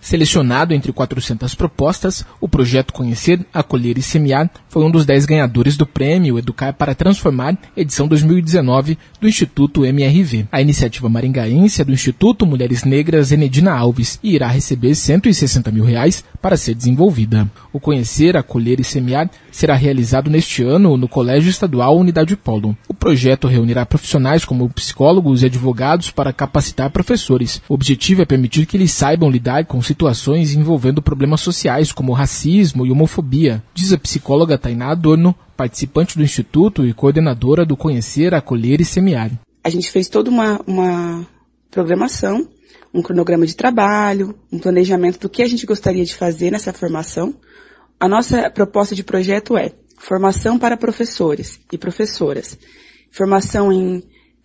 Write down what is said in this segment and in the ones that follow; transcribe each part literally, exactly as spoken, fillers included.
Selecionado entre quatrocentas propostas, o projeto Conhecer, Acolher e Semear foi um dos dez ganhadores do Prêmio Educar para Transformar, edição dois mil e dezenove, do Instituto M R V. A iniciativa maringaense é do Instituto Mulheres Negras Enedina Alves e irá receber cento e sessenta mil reais para ser desenvolvida. O Conhecer, Acolher e Semear será realizado neste ano no Colégio Estadual Unidade Polo. O projeto reunirá profissionais como psicólogos e advogados para capacitar professores. O objetivo é permitir que eles saibam lidar com situações envolvendo problemas sociais como racismo e homofobia, diz a psicóloga Tainá Adorno, participante do Instituto e coordenadora do Conhecer, Acolher e Semear. A gente fez toda uma, uma programação, um cronograma de trabalho, um planejamento do que a gente gostaria de fazer nessa formação. A nossa proposta de projeto é formação para professores e professoras, formação em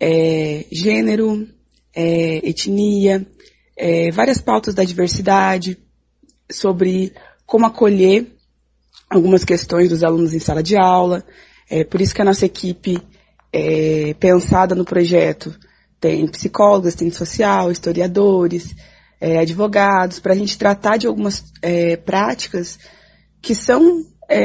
é, gênero, é, etnia, é, várias pautas da diversidade, sobre como acolher algumas questões dos alunos em sala de aula. É, por isso que a nossa equipe, é, pensada no projeto, tem psicólogos, tem social, historiadores, é, advogados, para a gente tratar de algumas é, práticas que são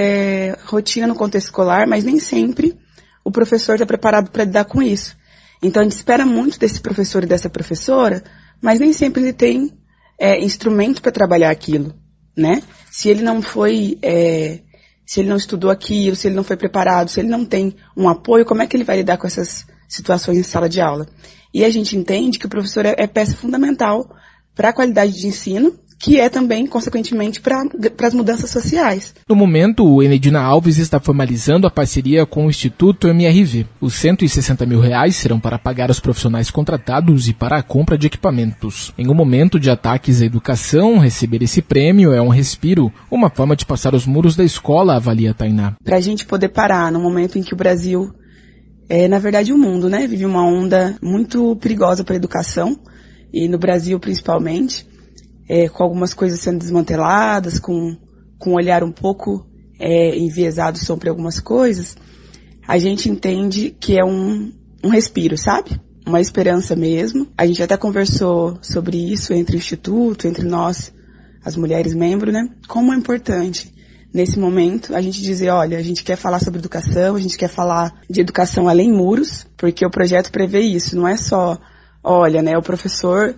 é, rotina no contexto escolar, mas nem sempre o professor está preparado para lidar com isso. Então a gente espera muito desse professor e dessa professora, mas nem sempre ele tem é, instrumento para trabalhar aquilo, né? Se ele não foi, é, se ele não estudou aquilo, se ele não foi preparado, se ele não tem um apoio, como é que ele vai lidar com essas situações em sala de aula? E a gente entende que o professor é, é peça fundamental para a qualidade de ensino, que é também, consequentemente, para as mudanças sociais. No momento, o Enedina Alves está formalizando a parceria com o Instituto M R V. Os cento e sessenta mil reais serão para pagar os profissionais contratados e para a compra de equipamentos. Em um momento de ataques à educação, receber esse prêmio é um respiro, uma forma de passar os muros da escola, avalia Tainá. Para a gente poder parar no momento em que o Brasil, é, na verdade o mundo, né, vive uma onda muito perigosa para a educação, e no Brasil principalmente, É, com algumas coisas sendo desmanteladas, com, com um olhar um pouco é, enviesado sobre algumas coisas, a gente entende que é um, um respiro, sabe? Uma esperança mesmo. A gente até conversou sobre isso entre o Instituto, entre nós, as mulheres membros, né? Como é importante, nesse momento, a gente dizer, olha, a gente quer falar sobre educação, a gente quer falar de educação além muros, porque o projeto prevê isso, não é só, olha, né, o professor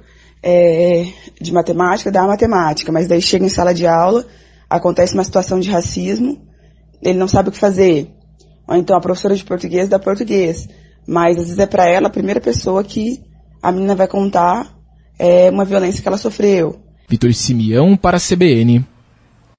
É, de matemática, dá matemática, mas daí chega em sala de aula, acontece uma situação de racismo, ele não sabe o que fazer. Ou então a professora de português dá português, mas às vezes é para ela a primeira pessoa que a menina vai contar é, uma violência que ela sofreu. Vitor Simeão para a C B N.